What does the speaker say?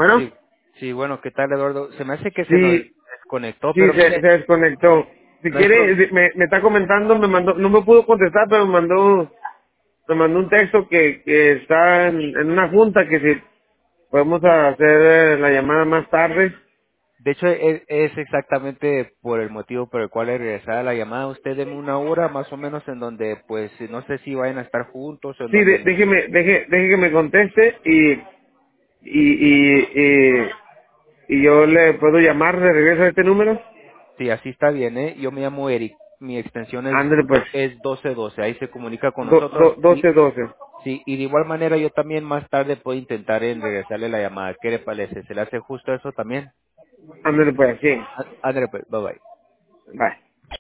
Bueno, Sí, sí, bueno, ¿qué tal, Eduardo? Se me hace que se nos sí, desconectó, sí, pero se mire, desconectó. Si no hay pro- quiere, me está comentando, me mandó, no me pudo contestar, pero me mandó un texto que está en una junta, que si podemos hacer la llamada más tarde. De hecho, es exactamente por el motivo por el cual le regresaba la llamada. Usted deme una hora más o menos en donde, pues, no sé si vayan a estar juntos o en Sí, donde deje que me conteste y yo le puedo llamar de regreso a este número. sí, así está bien, ¿eh? Yo me llamo Eric. Mi extensión Ándale pues, es 1212. Ahí se comunica con nosotros. 12. Sí, y de igual manera yo también más tarde puedo intentar en regresarle la llamada. ¿Qué le parece? ¿Se le hace justo eso también? Ándale pues, sí. Ándale, pues, bye bye. Bye.